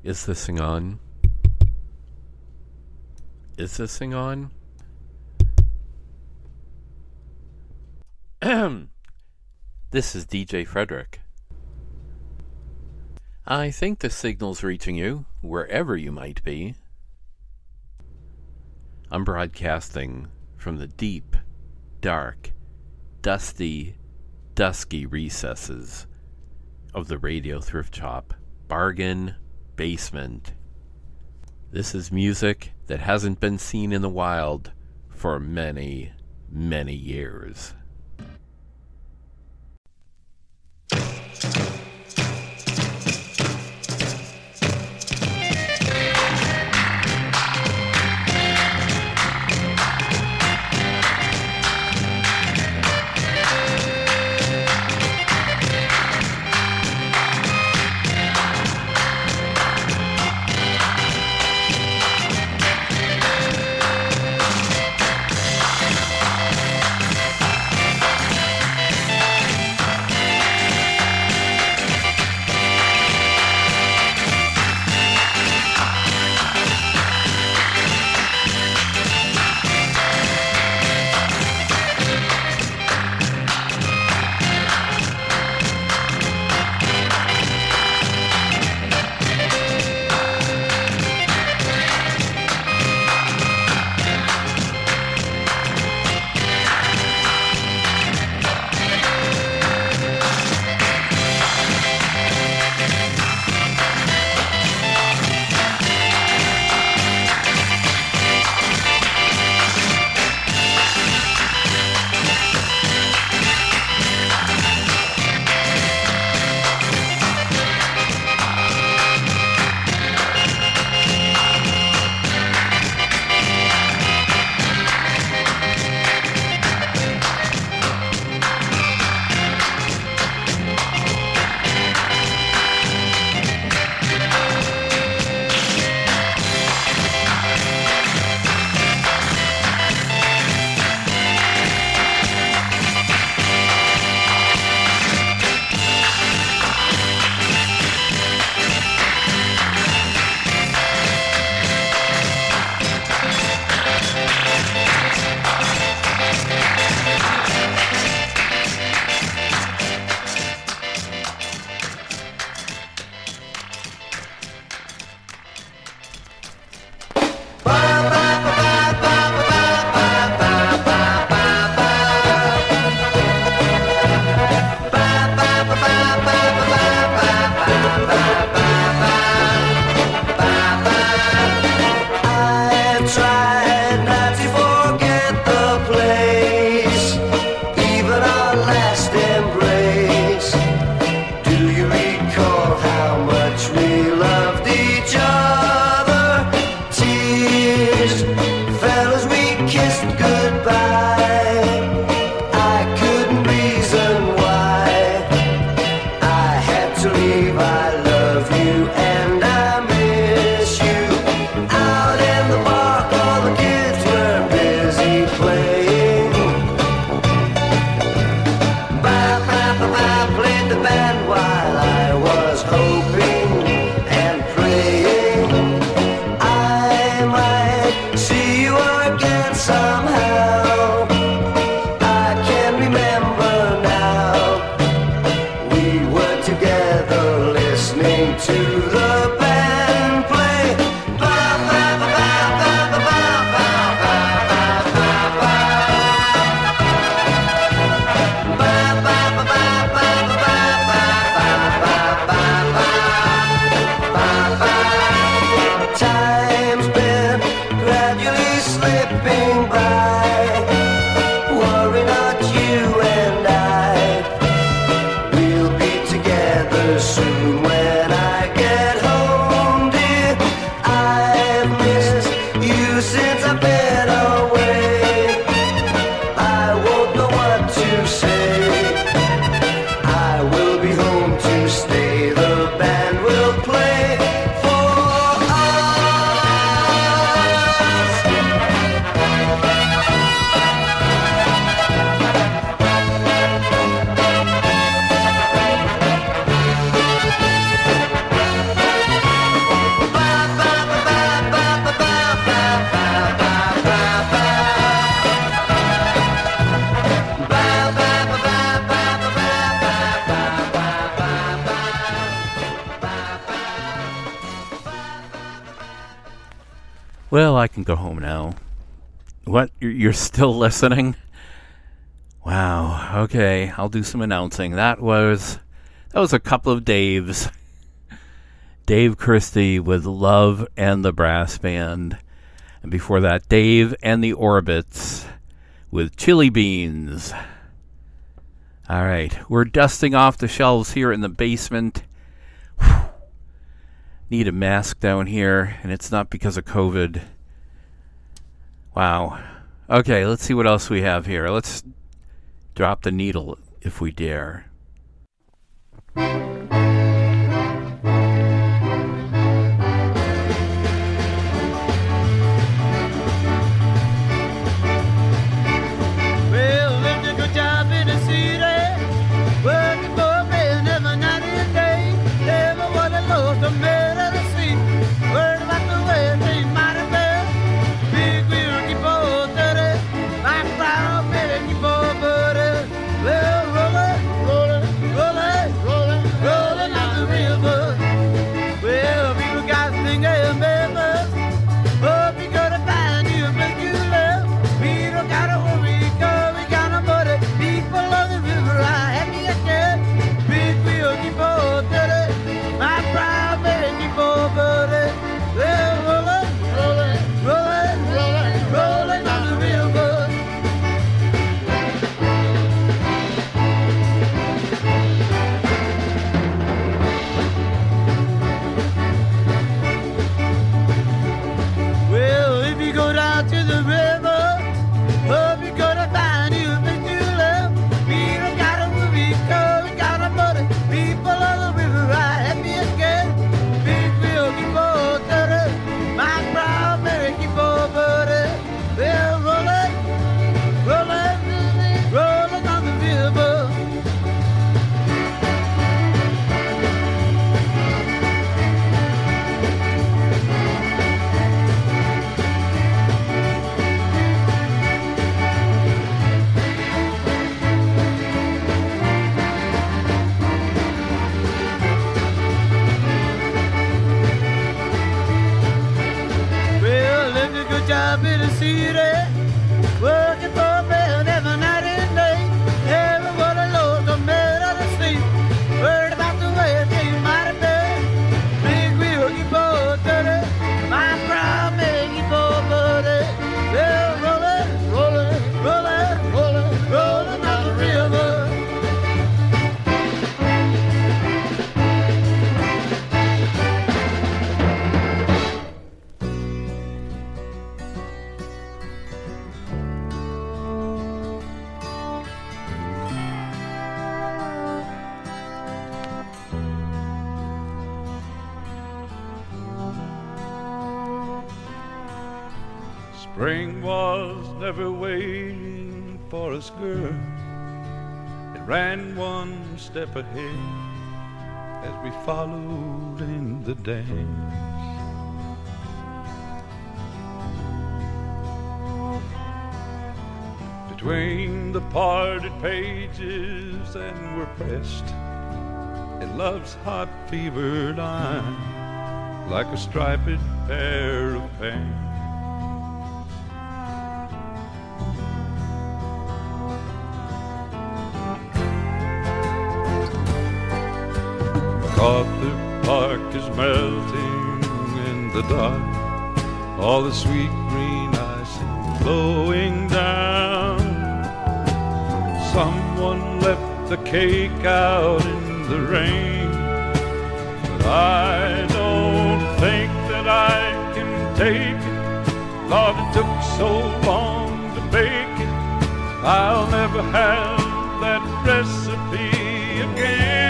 Is this thing on? Is this thing on? This is DJ Frederick. I think the signal's reaching you, wherever you might be. I'm broadcasting from the deep, dark, dusty, dusky recesses of the Radio Thrift Shop bargain basement. This is music that hasn't been seen in the wild for many, many years. Well, I can go home now. What? You're still listening? Wow. Okay, I'll do some announcing. That was a couple of Daves. Dave Christie with Love and the Brass Band. And before that, Dave and the Orbits with Chili Beans. All right, we're dusting off the shelves here in the basement. Whew. Need a mask down here, and it's not because of COVID. Wow. Okay, let's see what else we have here. Let's drop the needle if we dare. Spring was never waiting for us, girl. It ran one step ahead as we followed in the dance. Between the parted pages and we're pressed in love's hot fever line like a striped pair of pants. MacArthur Park is melting in the dark, all the sweet green ice flowing down. Someone left the cake out in the rain, but I don't think that I can take it. Lord, it took so long to make it, I'll never have that recipe again.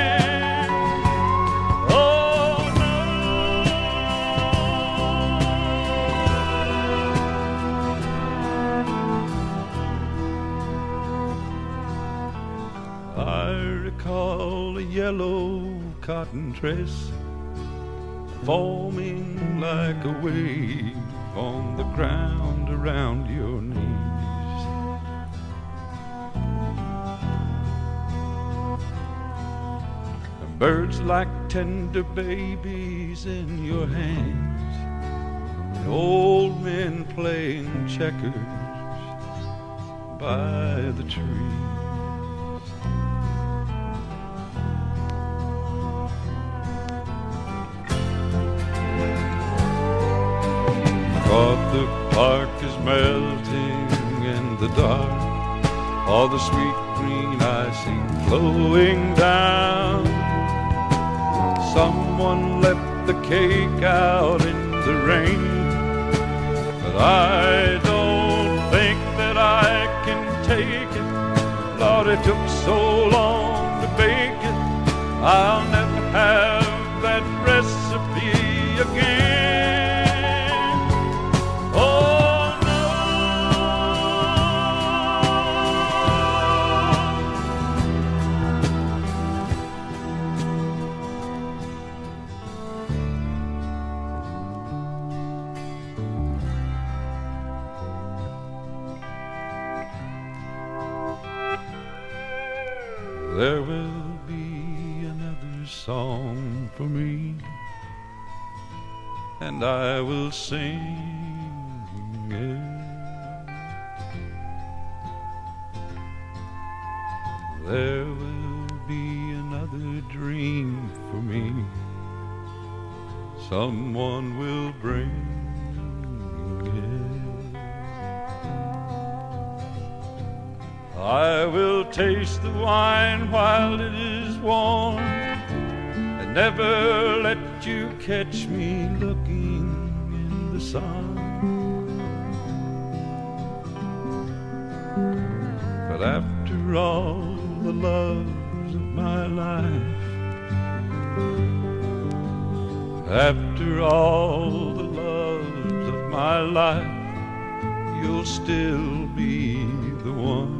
A yellow cotton dress foaming like a wave on the ground around your knees. Birds like tender babies in your hands, the old men playing checkers by the trees. The park is melting in the dark, all the sweet green icing flowing down. Someone left the cake out in the rain, but I don't think that I can take it. Lord, it took so long to bake it, I'll never have that recipe again. There will be another song for me, and I will sing it. There will be another dream for me, someone will bring it. I will taste the wine while it is warm, and never let you catch me looking in the sun. But after all the loves of my life, after all the loves of my life, you'll still be the one.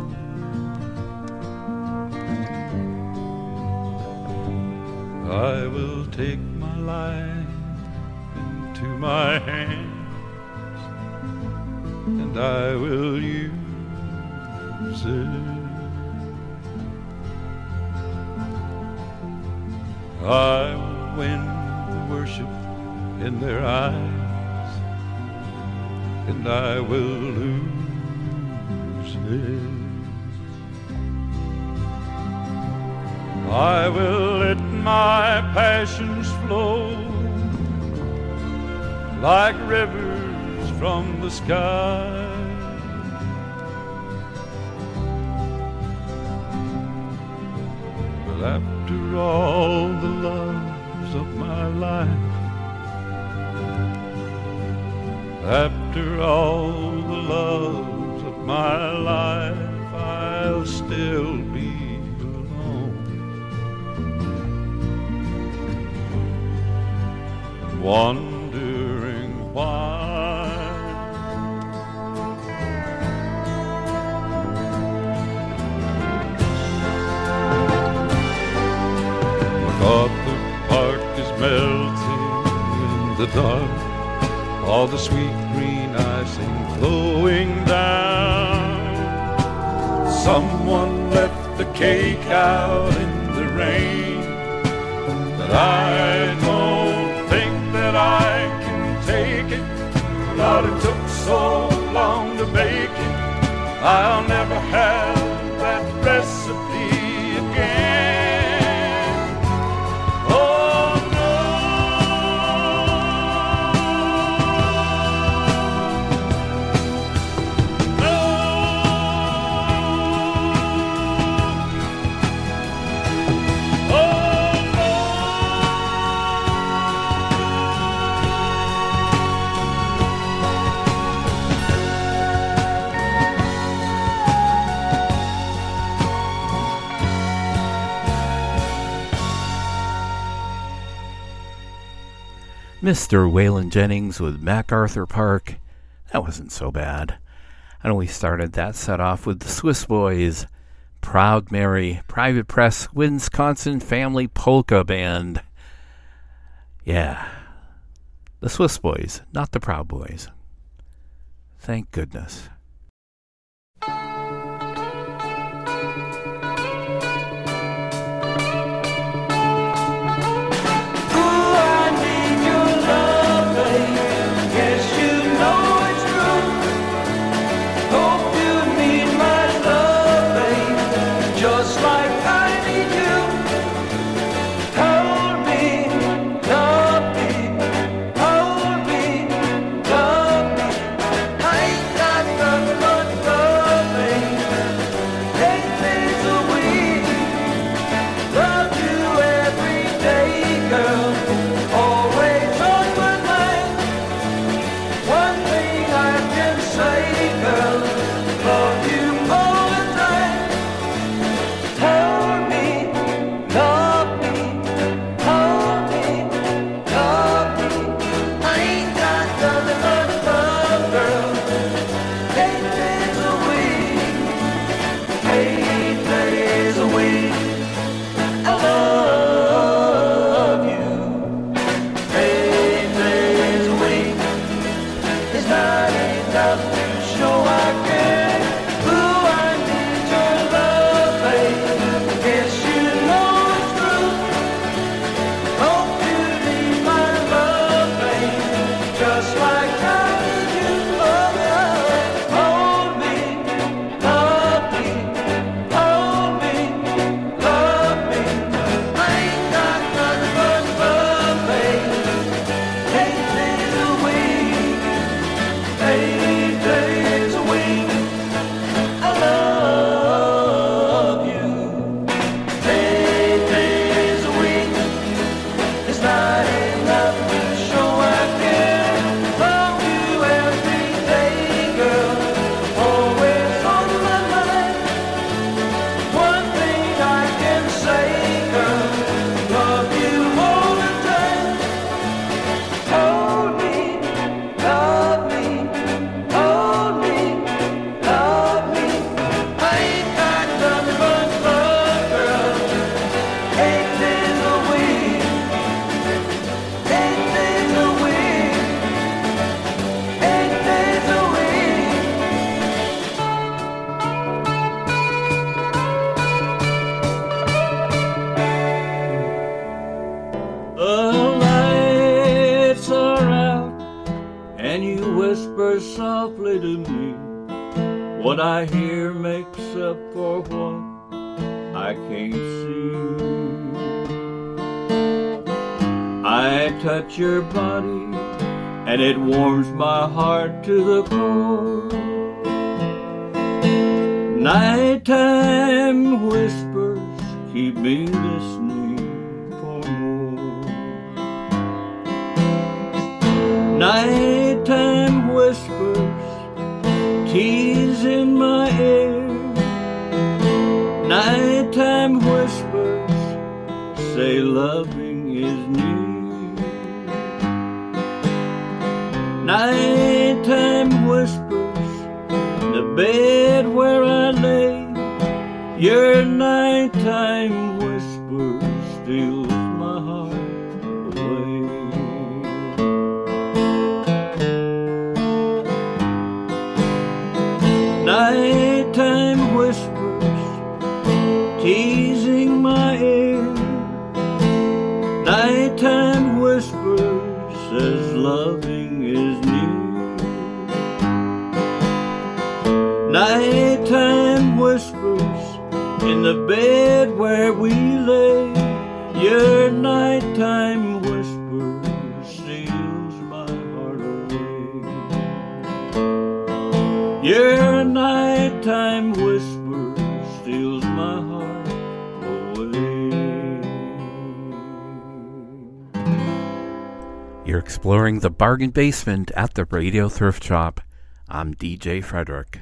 I will take my life into my hands, and I will use it. I will win the worship in their eyes, and I will lose it. I will let my passions flow like rivers from the sky. But after all the loves of my life, after all the loves of my life, I'll still be wondering why. MacArthur Park is melting in the dark, all the sweet green icing flowing down. Someone left the cake out in the rain, but I don't think that I can take it. Lord, it took so long to bake it, I'll never have that recipe again. Oh no, no. Oh no. Mr. Waylon Jennings with MacArthur Park. That wasn't so bad. And we started that set off with the Swiss Boys, Proud Mary, Private Press, Wisconsin Family Polka Band. Yeah, the Swiss Boys, not the Proud Boys. Thank goodness. Get whispers softly to me. What I hear makes up for what I can't see. I touch your body and it warms my heart to the core. Nighttime whispers keep me listening for more. Nighttime whispers tease in my ear. Nighttime whispers say loving is near. Nighttime whispers in the bed where I lay. Your nighttime whisper steals my heart away. Nighttime whispers teasing my ear. Nighttime whispers says loving is near. Nighttime whispers in the bed where we lay. Your nighttime whisper steals my heart away. Your nighttime whisper steals my heart away. You're exploring the bargain basement at the Radio Thrift Shop. I'm DJ Frederick.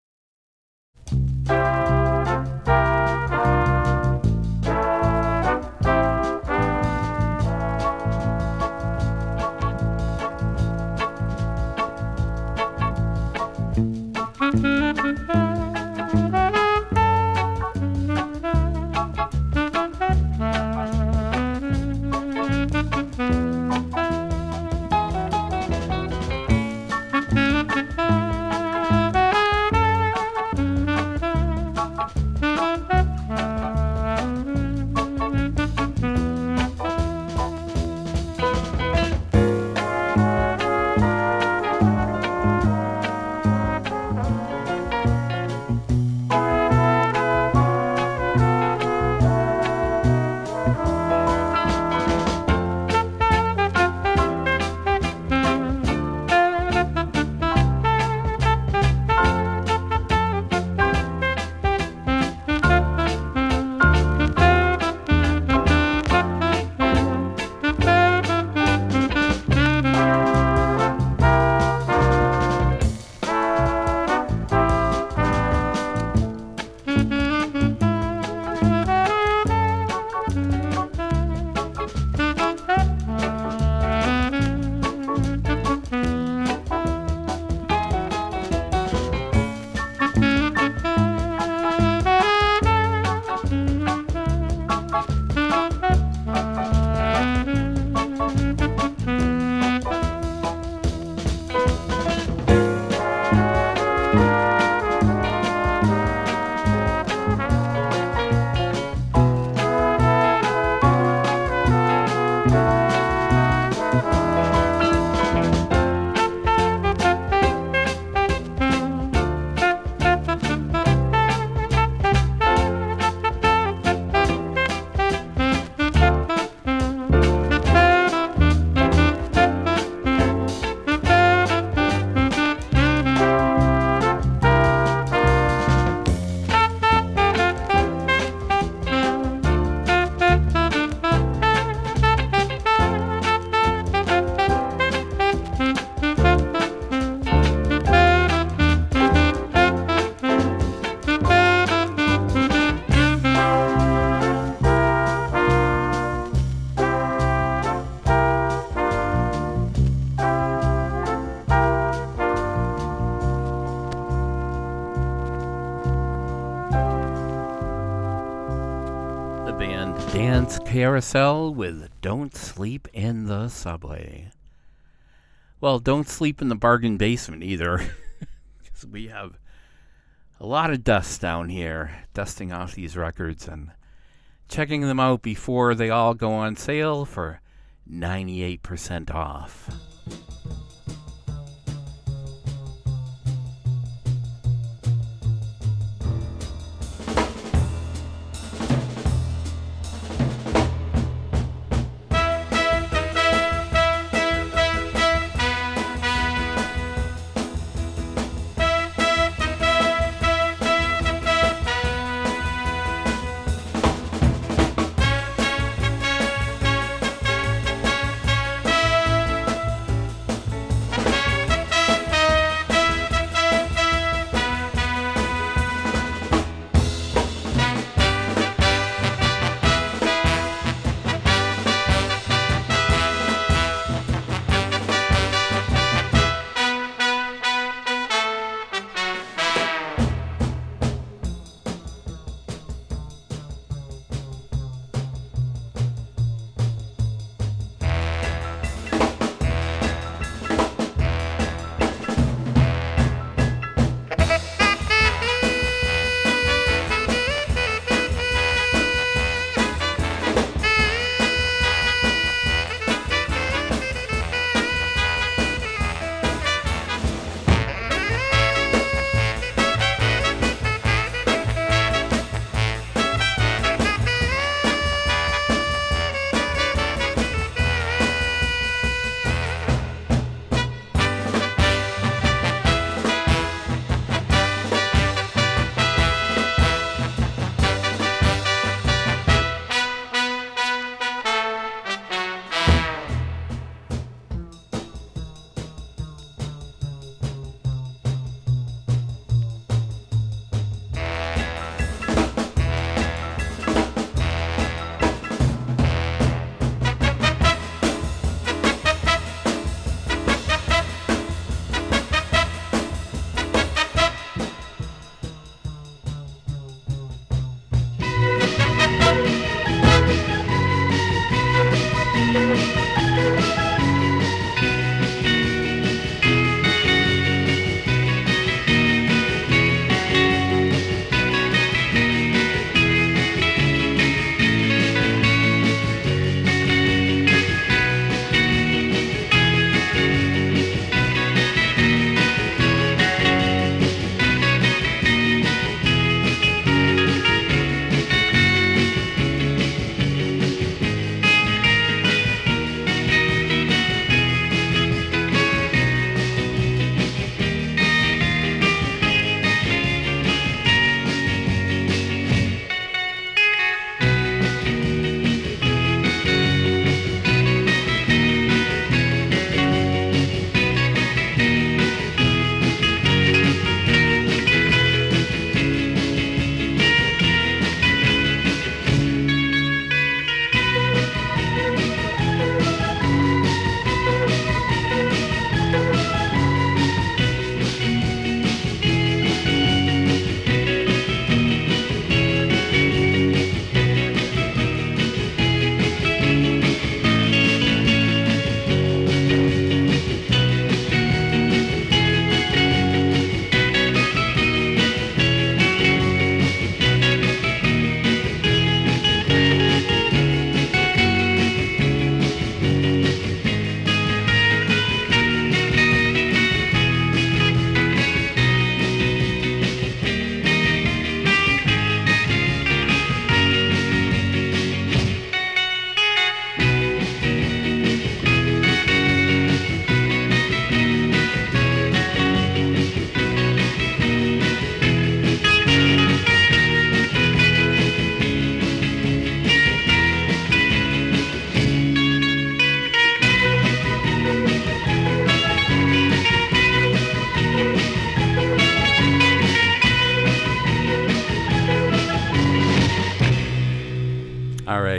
Dance Carousel with Don't Sleep in the Subway. Well, don't sleep in the bargain basement either, because we have a lot of dust down here, dusting off these records and checking them out before they all go on sale for 98% off.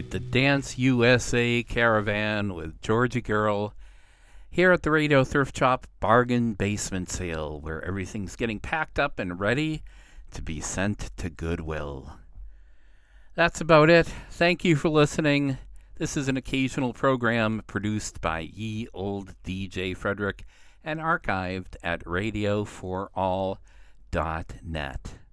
right, the Dance USA Caravan with Georgia Girl here at the Radio Thrift Shop Bargain Basement Sale, where everything's getting packed up and ready to be sent to Goodwill. That's about it. Thank you for listening. This is an occasional program produced by Ye Old DJ Frederick and archived at radioforall.net.